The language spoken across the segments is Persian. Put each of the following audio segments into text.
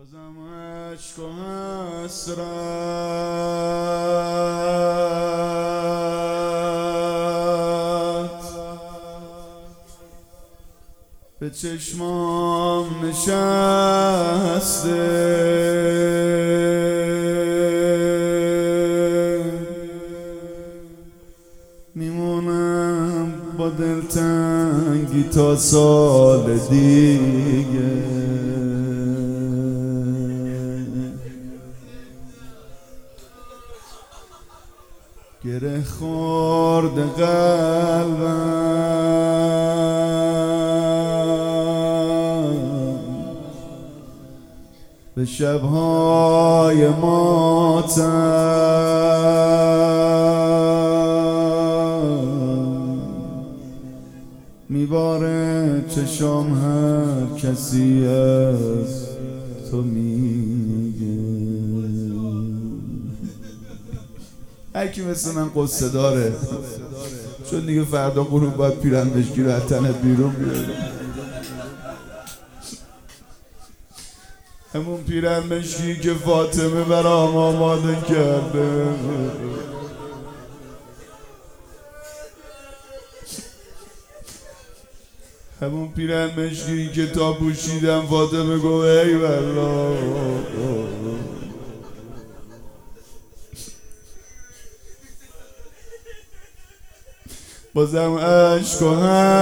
بازم عشق و حسرت به چشمام نشسته، میمونم با دلتنگی تا سال دیگه. گره خورد قلبم به شبهای ماتم، میباره چشام هر کسی از تو میگه. هرکی مثل من قصه داره، چون دیگه فردا غروب باید پیرنمشکی رو از تنت بیرون بیاره. همون پیرنمشکی که فاطمه برام آماده کرده، همون پیرنمشکی که تا پوشیدم فاطمه گفت ای والله. بازم عشق و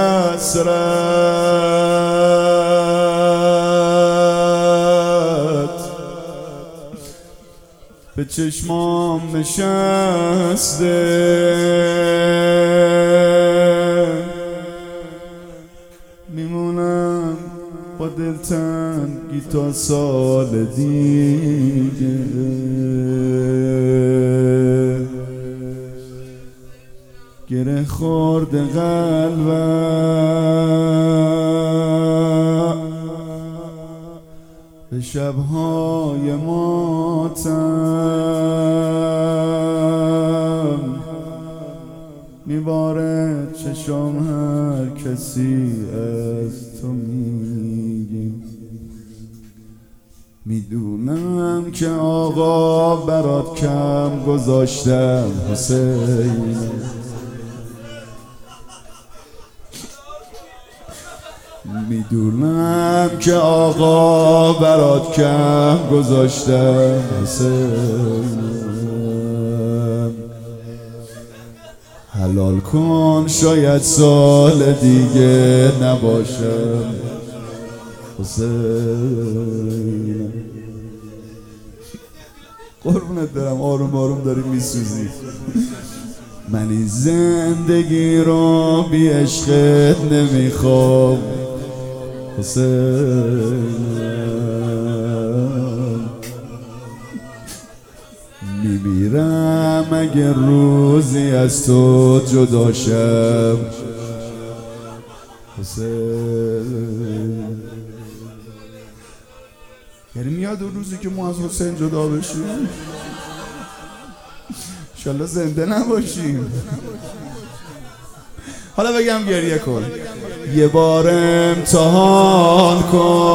حسرت به چشمام نشسته، میمونم با دلتنگی تا سال دیگه. گره خورد قلبم به شبهای ماتم، میباره چشام هر کسی از تو میگی. میدونم که آقا برات کم گذاشتم حسین، میدونم که آقا برات کم گذاشتم حسین. حلال کن شاید سال دیگه نباشم حسین. قربونت برم، آروم آروم داری میسوزی. من این زندگی رو بی عشقت نمیخوام حسین. میمیرم اگه روزی از تو جدا شم حسین. یعنی میاد اون روزی که ما از حسین جدا بشیم، انشالله زنده نباشیم. حالا بگم گریه کن، یه بار امتحان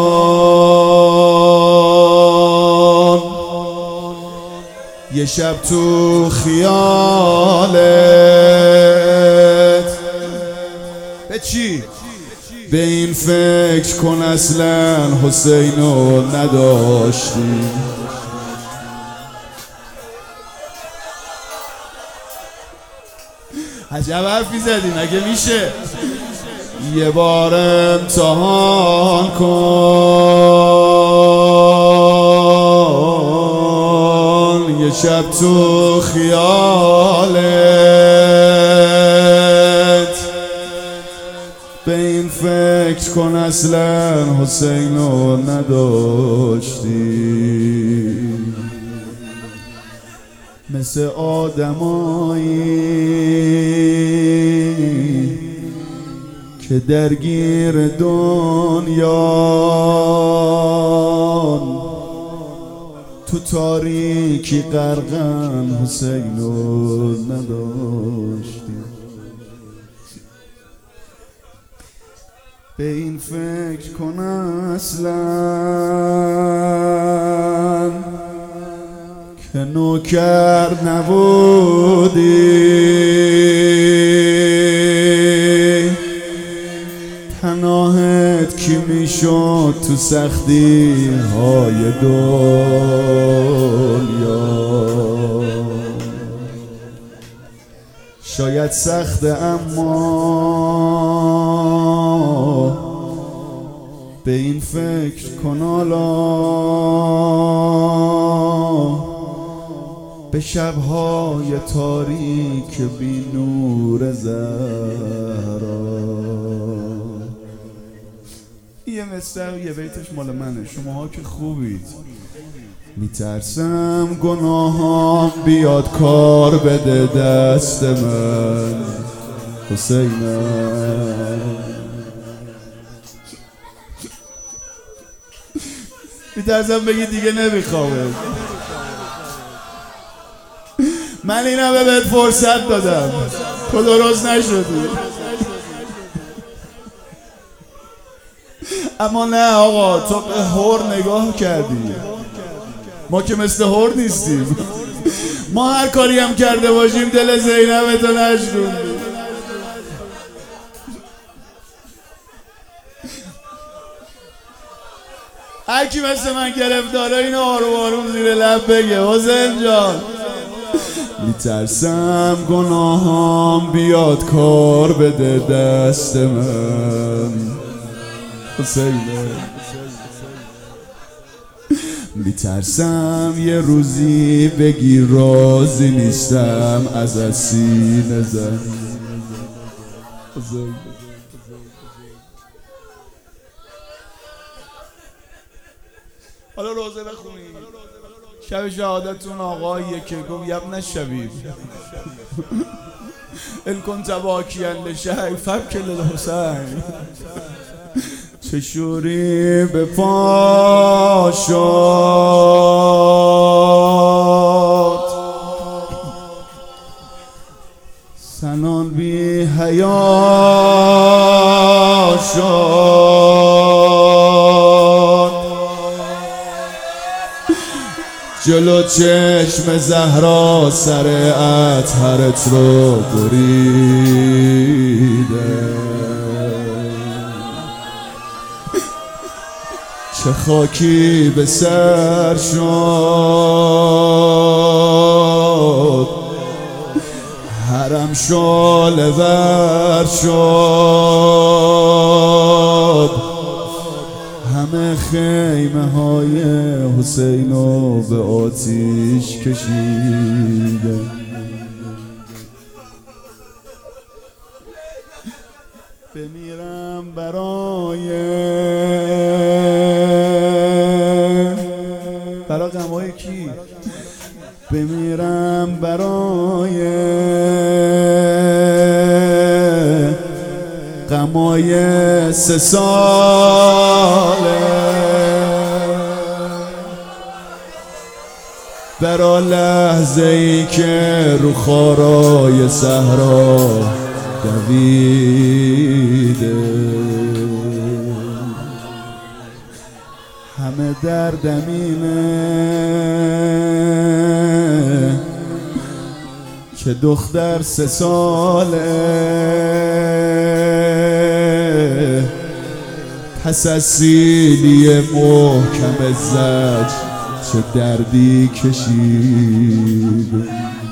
کن، یه شب تو خیالت به چی؟ به این فکر کن اصلا حسینو نداشتی. عجب حرفی زدی، مگه میشه؟ یه بار امتحان کن، یه شب تو خیالت به این فکر کن اصلا حسینو نداشتی. مثل آدمایی که درگیر دنیان، تو تاریکی غرقن حسینو نداشتی. به این فکر کن اصلا که نوکر نبودی، پناهت کی میشد تو سختی های دنیا. شاید سخته اما به این فکر کن حالا، به شبهای تاریک بی نور زهرا. یه مستر یه بیتش مال منه، شماها که خوبید. میترسم گناهام بیاد کار بده دست من، حسینم. میترسم بگی دیگه نمیخوامه. من این همه بهت فرصت دادم، تو درست نشدی. اما نه آقا، تو به هور نگاه کردی، ما که مثل هور نیستیم. ما هر کاری هم کرده باشیم دل زینب تو نشکوندیم. هرکی مثل من گرفتاره اینو آروم آروم زیر لب بگه حسین جان. میترسم گناهام بیاد کار بده دست من، حسینه. میترسم یه روزی بگی راضی نیستم از سینه زن. حالا روزه بخونی. شب شهادتون آقاییه که گفت یبن شبیب ان کنت باکیا لشیء فابکی للحسین. چه شوری به پا شد، سنان بی حیا شد، جلو چشم زهرا سر اطهرت رو بریده. چه خاکی به سر شد، حرم شعله ور شد، همه خیمه های حسینو به آتیش کشیده. بمیرم برای غمای کی؟ بمیرم برای غمای 3 ساله، برا لحظه ای که رو خارای صحرا دویده. همه دردم اینه که دختر 3 ساله پس از سیلی محکم زج چه دردی کشید.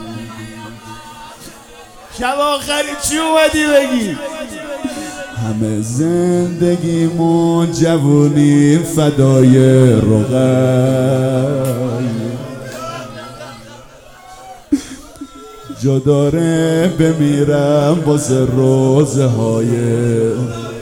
شب آخری چی اومدی بگی؟ همه زندگیمون جوونی فدای رقی، جا داره بمیرم واسه روزهای